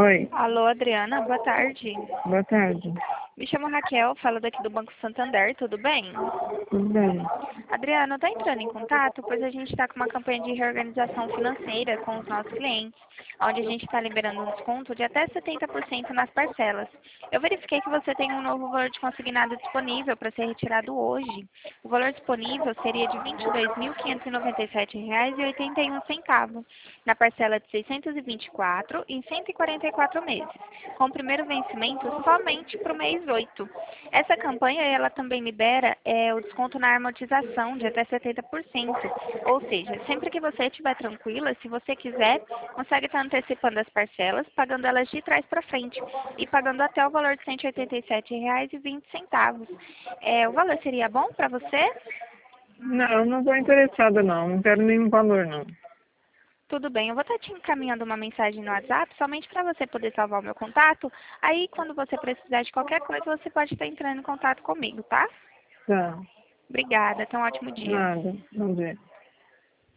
Oi, Alô, Adriana, boa tarde. boa tarde. Me chamo Raquel, falo daqui do Banco Santander, tudo bem? Tudo bem? Adriana, eu estou entrando em contato, pois a gente está com uma campanha de reorganização financeira com os nossos clientes, onde a gente está liberando um desconto de até 70% nas parcelas. Eu verifiquei que você tem um novo valor de consignado disponível para ser retirado hoje. O valor disponível seria de R$ 22.597,81, na parcela de 624 em 144 meses, com o primeiro vencimento somente para o mês 8. Essa campanha ela também libera o desconto na amortização de até 70%. Ou seja, sempre que você estiver tranquila, se você quiser, consegue estar antecipando as parcelas, pagando elas de trás para frente e pagando até o valor de R$ 187,20. O valor seria bom para você? Não, não estou interessada não, não quero nenhum valor não. Tudo bem, eu vou estar te encaminhando uma mensagem no WhatsApp, somente para você poder salvar o meu contato. Aí, quando você precisar de qualquer coisa, você pode estar entrando em contato comigo, tá? Tá, Obrigada, tenha um ótimo dia. nada, vamos ver.